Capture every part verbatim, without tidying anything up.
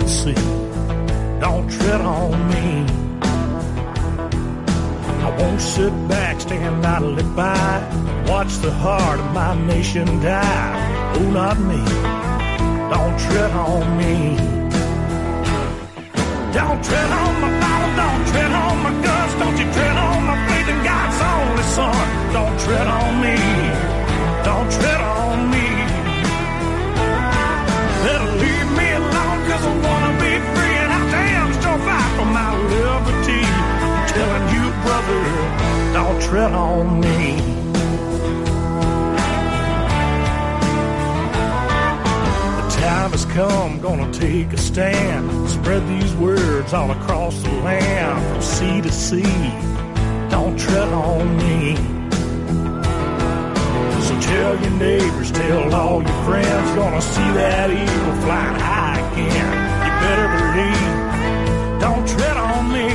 the sea. Don't tread on me. I won't sit back, stand idly by, watch the heart of my nation die. Oh, not me. Don't tread on me. Don't tread on my Bible, don't tread on my guns, don't you tread on my faith in God's only Son. Don't tread on me. Don't tread on me. Better leave me alone, cause I wanna be free, and I damn sure fight for my liberty. I'm telling you, brother, don't tread on me. The time has come, gonna take a stand, spread these words all across the land, from sea to sea. Don't tread on me. So tell your neighbors, tell all your friends, gonna see that eagle flying high again. You better believe, don't tread on me.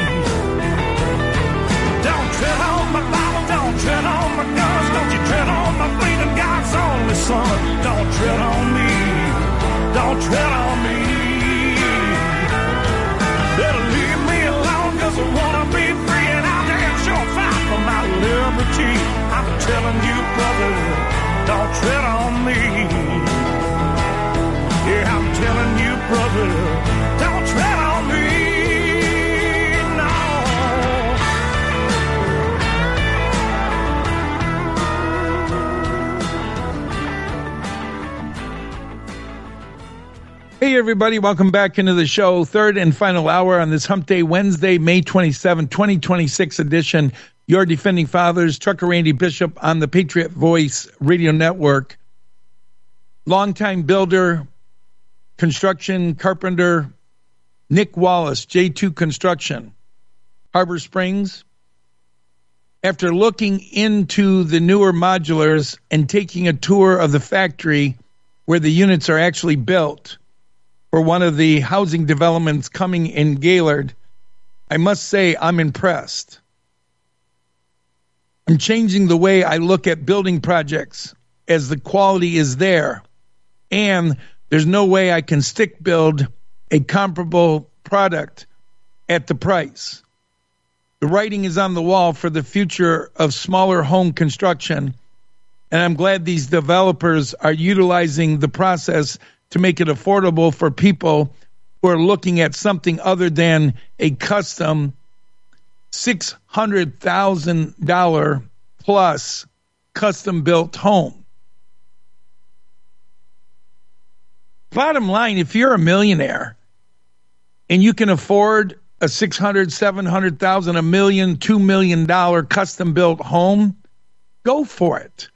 Don't tread on my Bible, don't tread on my guns, don't you tread on my faith in God's only Son. Don't tread on me, don't tread on me. Better leave me alone, cause I wanna be free, and I'll damn sure fight for my liberty. I'm telling you, brother, don't tread on me. Yeah, I'm telling you, brother, don't tread on me. No. Hey, everybody. Welcome back into the show. Third and final hour on this Hump Day, Wednesday, May twenty-seventh, twenty twenty-six edition. Your Defending Fathers, Trucker Randy Bishop on the Patriot Voice Radio Network. Longtime builder, construction, carpenter, Nick Wallace, J two Construction, Harbor Springs. After looking into the newer modulars and taking a tour of the factory where the units are actually built for one of the housing developments coming in Gaylord, I must say I'm impressed. I'm changing the way I look at building projects, as the quality is there, and there's no way I can stick build a comparable product at the price. The writing is on the wall for the future of smaller home construction, and I'm glad these developers are utilizing the process to make it affordable for people who are looking at something other than a custom six hundred thousand dollars plus custom-built home. Bottom line, if you're a millionaire and you can afford a six hundred thousand dollars, seven hundred thousand dollars, a million, two million dollars custom-built home, go for it.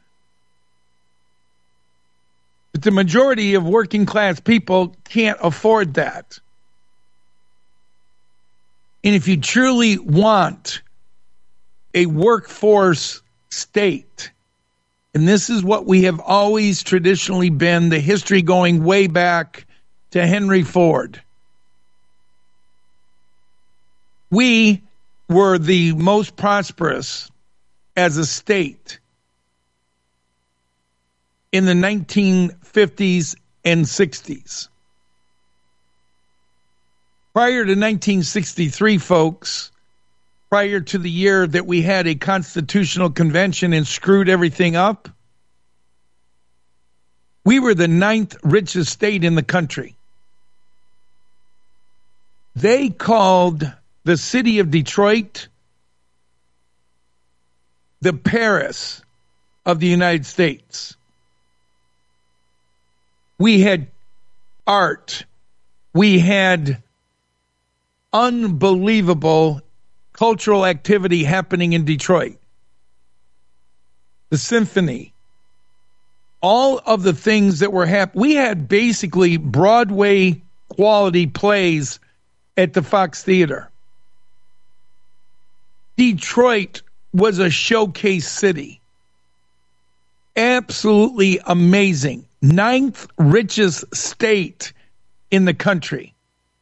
But the majority of working-class people can't afford that. And if you truly want a workforce state, and this is what we have always traditionally been, the history going way back to Henry Ford. We were the most prosperous as a state in the nineteen fifties and sixties. Prior to nineteen sixty-three, folks, prior to the year that we had a constitutional convention and screwed everything up, we were the ninth richest state in the country. They called the city of Detroit the Paris of the United States. We had art. We had unbelievable cultural activity happening in Detroit. The symphony. All of the things that were happening. We had basically Broadway quality plays at the Fox Theater. Detroit was a showcase city. Absolutely amazing. Ninth richest state in the country.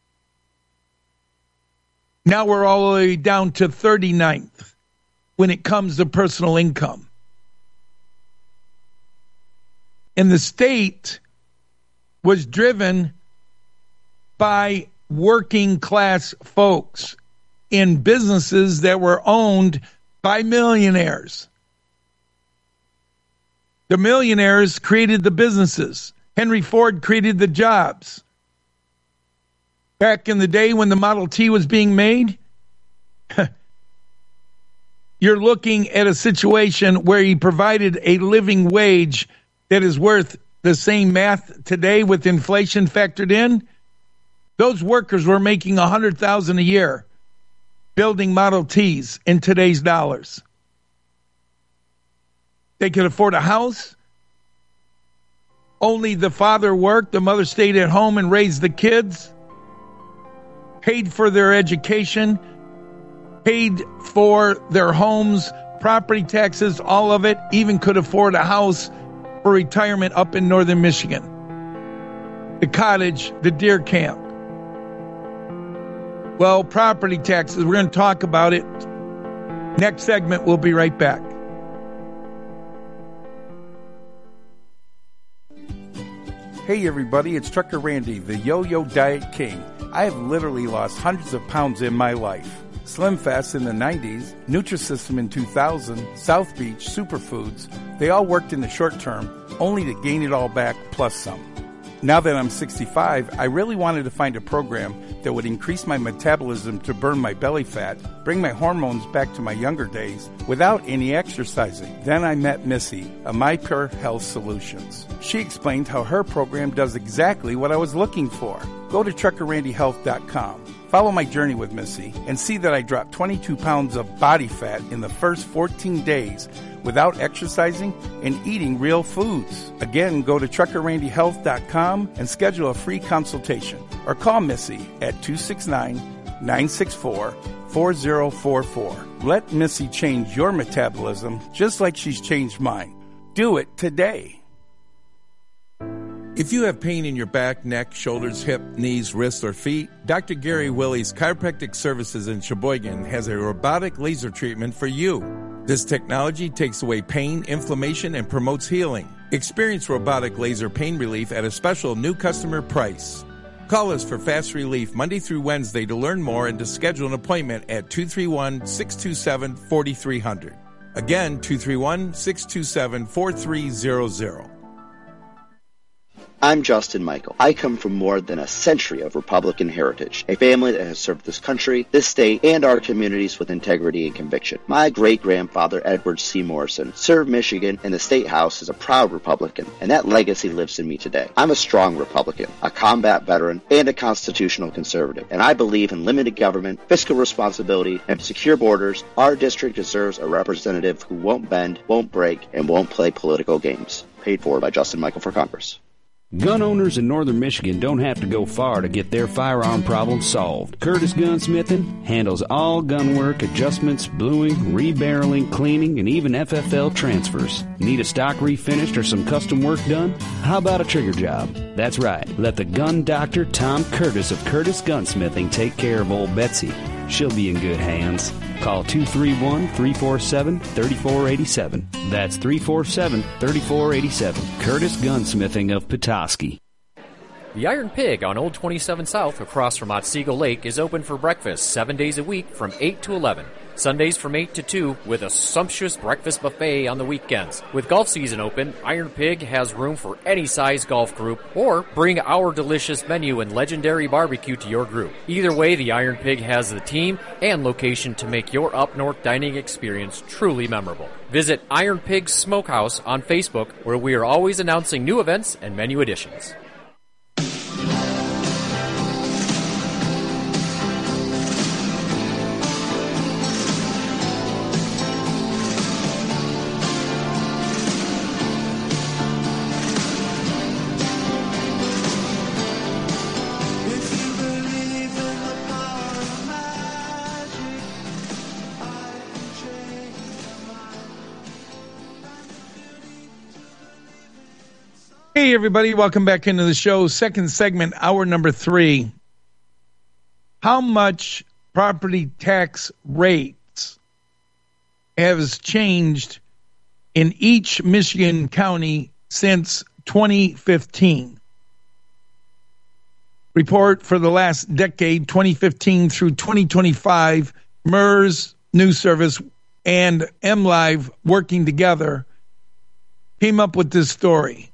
Now we're all the way down to thirty-ninth when it comes to personal income. And the state was driven by working class folks in businesses that were owned by millionaires. The millionaires created the businesses. Henry Ford created the jobs. Back in the day when the Model T was being made, you're looking at a situation where he provided a living wage that is worth the same math today with inflation factored in. Those workers were making one hundred thousand dollars a year building Model Ts in today's dollars. They could afford a house. Only the father worked, the mother stayed at home and raised the kids, paid for their education, paid for their homes, property taxes, all of it, even could afford a house for retirement up in northern Michigan. The cottage, the deer camp. Well, property taxes, we're going to talk about it. Next segment, we'll be right back. Hey everybody, it's Trucker Randy, the Yo-Yo Diet King. I have literally lost hundreds of pounds in my life. Slim Fast in the nineties, Nutrisystem in two thousand, South Beach, Superfoods, they all worked in the short term, only to gain it all back plus some. Now that I'm sixty-five, I really wanted to find a program that would increase my metabolism to burn my belly fat, bring my hormones back to my younger days, without any exercising. Then I met Missy, a MyPure Health Solutions. She explained how her program does exactly what I was looking for. Go to trucker randy health dot com. Follow my journey with Missy and see that I dropped twenty-two pounds of body fat in the first fourteen days without exercising and eating real foods. Again, go to trucker randy health dot com and schedule a free consultation or call Missy at two six nine, nine six four, four zero four four. Let Missy change your metabolism just like she's changed mine. Do it today. If you have pain in your back, neck, shoulders, hip, knees, wrists, or feet, Doctor Gary Willie's Chiropractic Services in Sheboygan has a robotic laser treatment for you. This technology takes away pain, inflammation, and promotes healing. Experience robotic laser pain relief at a special new customer price. Call us for fast relief Monday through Wednesday to learn more and to schedule an appointment at two three one, six two seven, four three zero zero. Again, two three one, six two seven, four three zero zero. I'm Justin Michael. I come from more than a century of Republican heritage, a family that has served this country, this state, and our communities with integrity and conviction. My great-grandfather, Edward C. Morrison, served Michigan in the State House as a proud Republican, and that legacy lives in me today. I'm a strong Republican, a combat veteran, and a constitutional conservative, and I believe in limited government, fiscal responsibility, and secure borders. Our district deserves a representative who won't bend, won't break, and won't play political games. Paid for by Justin Michael for Congress. Gun owners in northern Michigan don't have to go far to get their firearm problem solved. Curtis Gunsmithing handles all gun work, adjustments, bluing, rebarreling, cleaning, and even F F L transfers. Need a stock refinished or some custom work done? How about a trigger job? That's right. Let the gun doctor Tom Curtis of Curtis Gunsmithing take care of old Betsy. She'll be in good hands. Call two three one, three four seven, three four eight seven. That's three four seven, three four eight seven. Curtis Gunsmithing of Petoskey. The Iron Pig on Old twenty-seven South across from Otsego Lake is open for breakfast seven days a week from eight to eleven. Sundays from eight to two with a sumptuous breakfast buffet on the weekends. With golf season open, Iron Pig has room for any size golf group, or bring our delicious menu and legendary barbecue to your group. Either way, the Iron Pig has the team and location to make your up-north dining experience truly memorable. Visit Iron Pig Smokehouse on Facebook, where we are always announcing new events and menu additions. Hey, everybody. Welcome back into the show. Second segment, hour number three. How much property tax rates has changed in each Michigan county since twenty fifteen? report for the last decade, twenty fifteen through twenty twenty-five, MERS News Service and MLive working together came up with this story.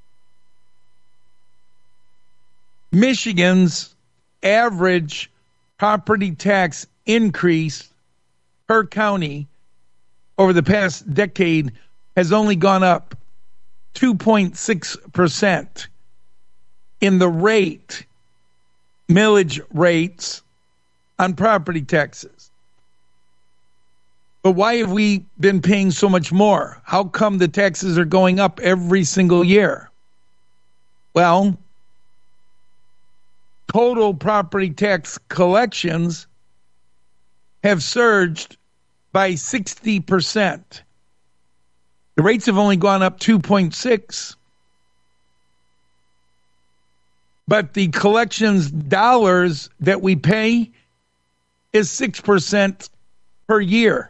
Michigan's average property tax increase per county over the past decade has only gone up two point six percent in the rate, millage rates on property taxes. But why have we been paying so much more? How come the taxes are going up every single year? Well, total property tax collections have surged by sixty percent. The rates have only gone up two point six, but the collections dollars that we pay is six percent per year,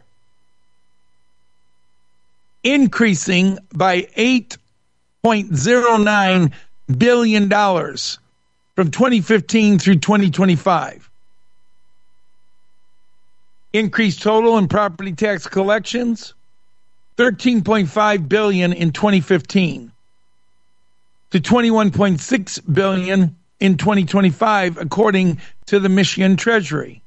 increasing by eight point zero nine billion dollars from twenty fifteen through twenty twenty-five. Increased total in property tax collections, thirteen point five billion dollars in twenty fifteen to twenty-one point six billion dollars in twenty twenty-five, according to the Michigan Treasury.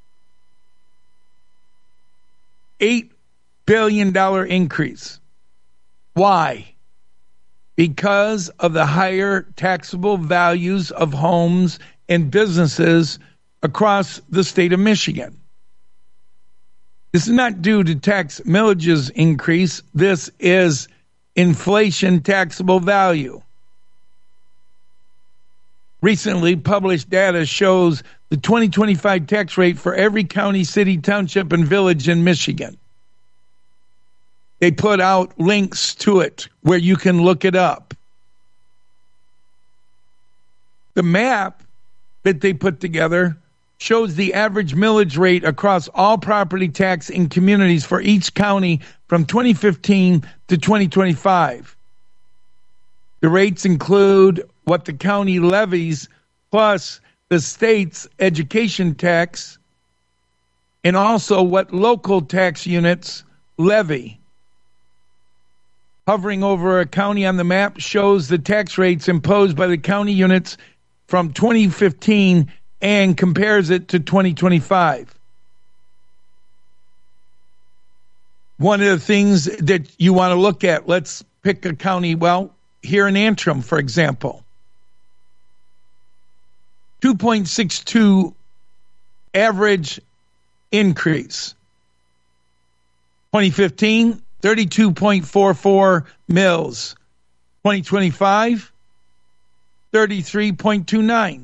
eight billion dollars increase. Why? Because of the higher taxable values of homes and businesses across the state of Michigan. This is not due to tax millages increase. This is inflation taxable value. Recently published data shows the twenty twenty-five tax rate for every county, city, township, and village in Michigan. They put out links to it where you can look it up. The map that they put together shows the average millage rate across all property tax in communities for each county from twenty fifteen to twenty twenty-five. The rates include what the county levies plus the state's education tax and also what local tax units levy. Hovering over a county on the map shows the tax rates imposed by the county units from twenty fifteen and compares it to twenty twenty-five. One of the things that you want to look at, let's pick a county, well, here in Antrim, for example. two point six two average increase. twenty fifteen, thirty-two point four four mils. twenty twenty-five, thirty-three point two nine.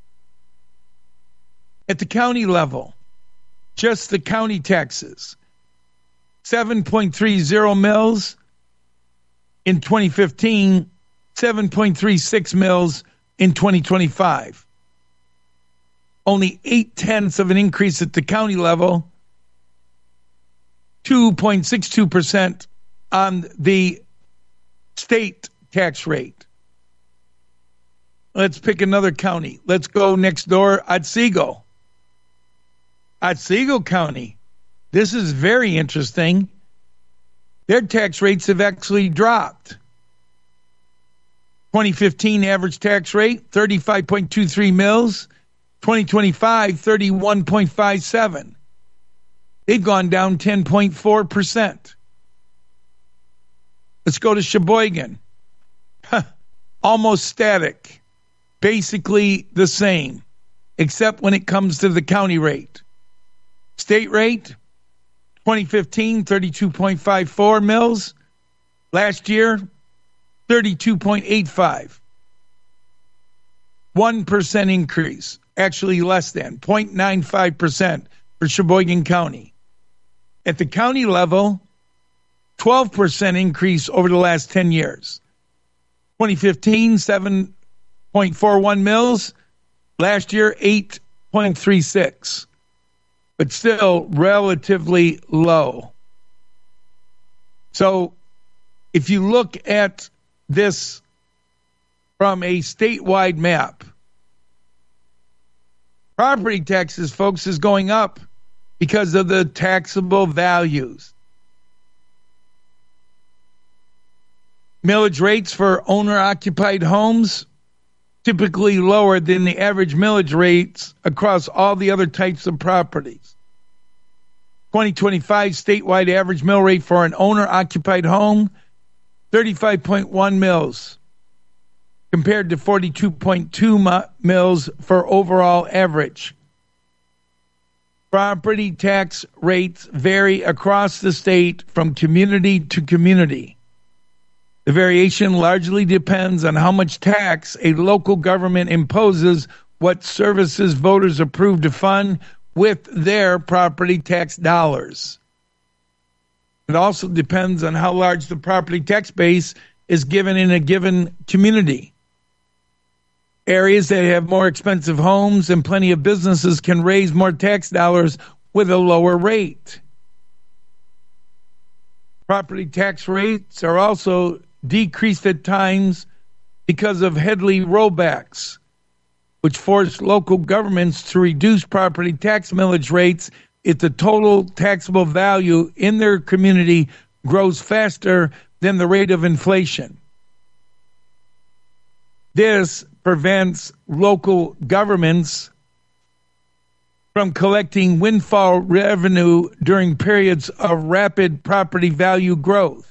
At the county level, just the county taxes, seven point three zero mils in twenty fifteen, seven point three six mils in twenty twenty-five. Only eight tenths of an increase at the county level, two point six two percent on the state tax rate. Let's pick another county. Let's go next door, Otsego. Otsego County. This is very interesting. Their tax rates have actually dropped. twenty fifteen average tax rate, thirty-five point two three mils. twenty twenty-five, thirty-one point five seven. They've gone down ten point four percent. Let's go to Sheboygan. Almost static. Basically the same, except when it comes to the county rate. State rate, twenty fifteen, thirty-two point five four mils. Last year, thirty-two point eight five. one percent increase, actually less than, zero point nine five percent for Sheboygan County. At the county level, twelve percent increase over the last ten years. twenty fifteen, seven point four one mils. Last year, eight point three six. But still relatively low. So if you look at this from a statewide map, Property taxes, folks, is going up because of the taxable values. Millage rates for owner-occupied homes typically lower than the average millage rates across all the other types of properties. twenty twenty-five statewide average mill rate for an owner-occupied home, thirty-five point one mils, compared to forty-two point two mils for overall average. Property tax rates vary across the state from community to community. The variation largely depends on how much tax a local government imposes, what services voters approve to fund with their property tax dollars. It also depends on how large the property tax base is given in a given community. Areas that have more expensive homes and plenty of businesses can raise more tax dollars with a lower rate. Property tax rates are also decreased at times because of Headley rollbacks, which forced local governments to reduce property tax millage rates if the total taxable value in their community grows faster than the rate of inflation. This prevents local governments from collecting windfall revenue during periods of rapid property value growth.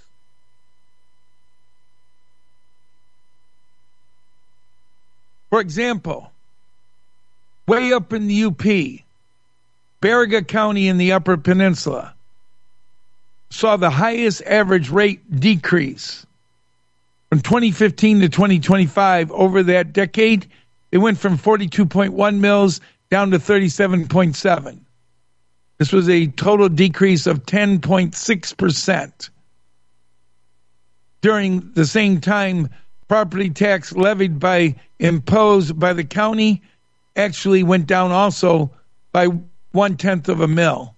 For example, way up in the U P, Baraga County in the Upper Peninsula saw the highest average rate decrease. From twenty fifteen to twenty twenty-five, over that decade, it went from forty-two point one mils down to thirty-seven point seven. This was a total decrease of ten point six percent. During the same time, property tax levied by imposed by the county actually went down also by one-tenth of a mil.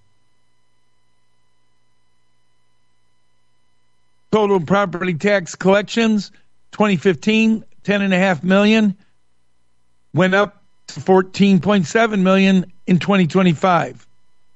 Total property tax collections, twenty fifteen, ten point five million, went up to fourteen point seven million in twenty twenty-five.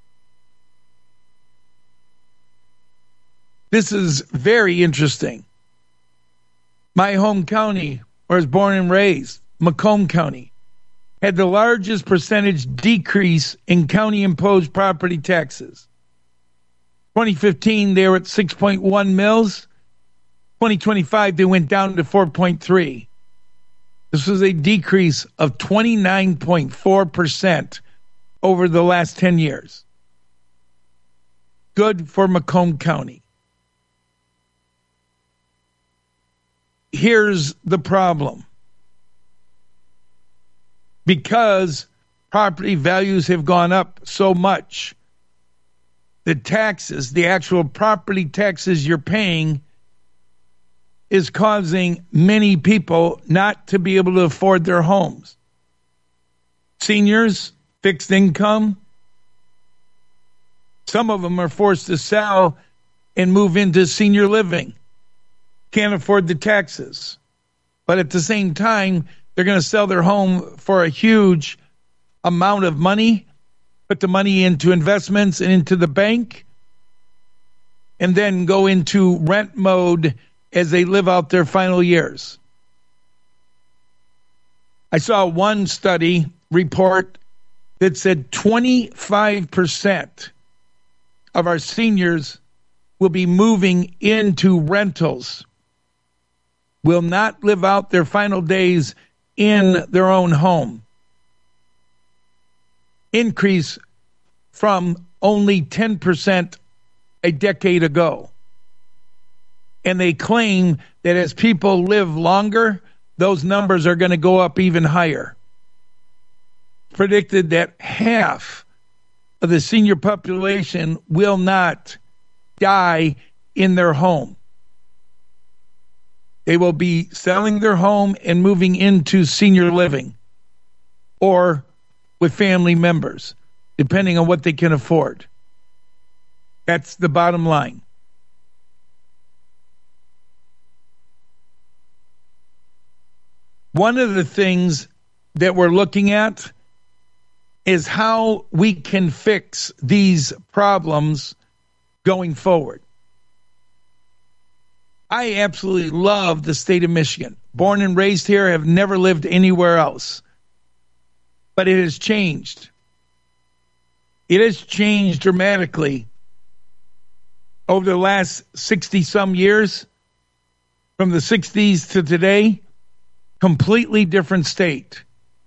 This is very interesting. My home county, where I was born and raised, Macomb County, had the largest percentage decrease in county-imposed property taxes. twenty fifteen, they were at six point one mils. twenty twenty-five, they went down to four point three. This was a decrease of twenty-nine point four percent over the last ten years. Good for Macomb County. Here's the problem. Because property values have gone up so much, the taxes, the actual property taxes you're paying, is causing many people not to be able to afford their homes. Seniors, fixed income, some of them are forced to sell and move into senior living. Can't afford the taxes. But at the same time, they're going to sell their home for a huge amount of money, put the money into investments and into the bank, and then go into rent mode as they live out their final years. I saw one study report that said twenty-five percent of our seniors will be moving into rentals, will not live out their final days in their own home. Increase from only ten percent a decade ago. And they claim that as people live longer, those numbers are going to go up even higher. Predicted that half of the senior population will not die in their home. They will be selling their home and moving into senior living or with family members, depending on what they can afford. That's the bottom line. One of the things that we're looking at, is how we can fix these problems going forward. I absolutely love the state of Michigan. Born and raised here, have never lived anywhere else. But it has changed. It has changed dramatically over the last sixty-some years. From the sixties to today, completely different state.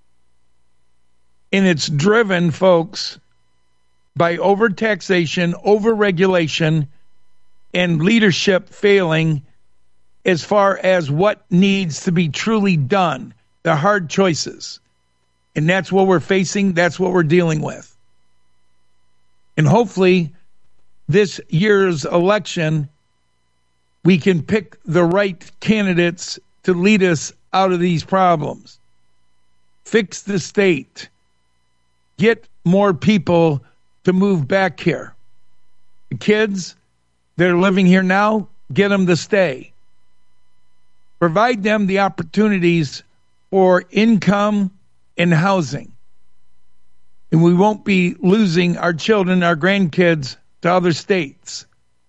And it's driven, folks, by overtaxation, overregulation, and leadership failing as far as what needs to be truly done, the hard choices. And that's what we're facing. That's what we're dealing with. And hopefully this year's election, we can pick the right candidates to lead us out of these problems. Fix the state. Get more people to move back here. The kids that are living here now, get them to stay. Provide them the opportunities for income and housing. And we won't be losing our children, our grandkids to other states.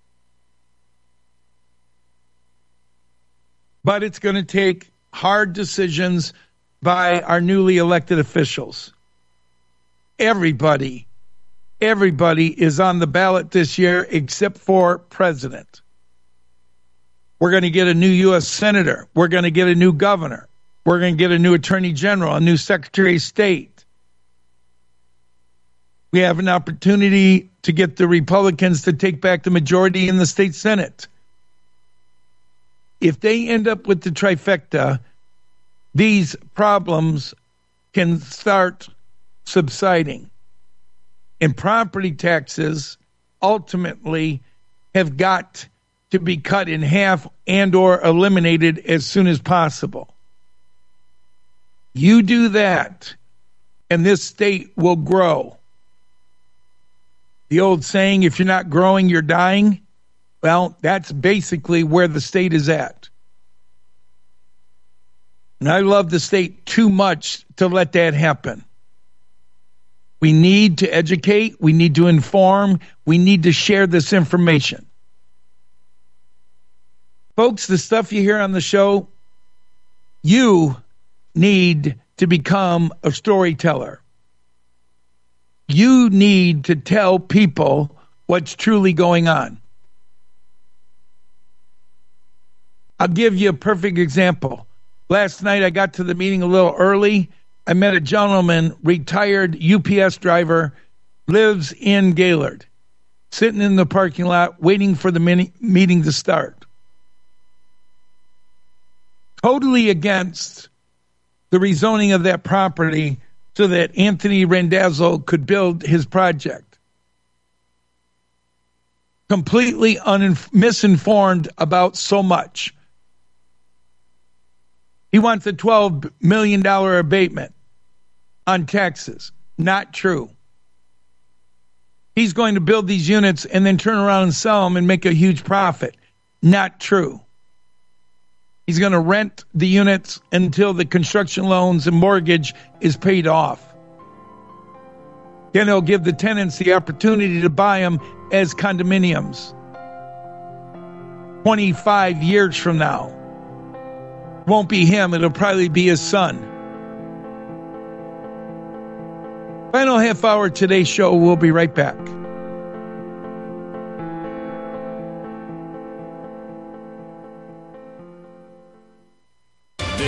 But it's going to take hard decisions by our newly elected officials. Everybody, everybody is on the ballot this year except for president. We're going to get a new U S senator. We're going to get a new governor. We're going to get a new attorney general, a new secretary of state. We have an opportunity to get the Republicans to take back the majority in the state Senate. If they end up with the trifecta, these problems can start subsiding. And property taxes ultimately have got to be cut in half and or eliminated as soon as possible. You do that, and this state will grow. The old saying, if you're not growing, you're dying. Well, that's basically where the state is at. And I love the state too much to let that happen. We need to educate. We need to inform. We need to share this information. Folks, the stuff you hear on the show, you need to become a storyteller. You need to tell people what's truly going on. I'll give you a perfect example. Last night I got to the meeting a little early. I met a gentleman, retired U P S driver, lives in Gaylord, sitting in the parking lot waiting for the mini- meeting to start. Totally against the rezoning of that property so that Anthony Randazzo could build his project. Completely uninf- misinformed about so much. He wants a twelve million dollars abatement on taxes. Not true. He's going to build these units and then turn around and sell them and make a huge profit. Not true. He's going to rent the units until the construction loans and mortgage is paid off. Then he'll give the tenants the opportunity to buy them as condominiums. twenty-five years from now. Won't be him, it'll probably be his son. Final half hour today's show, we'll be right back.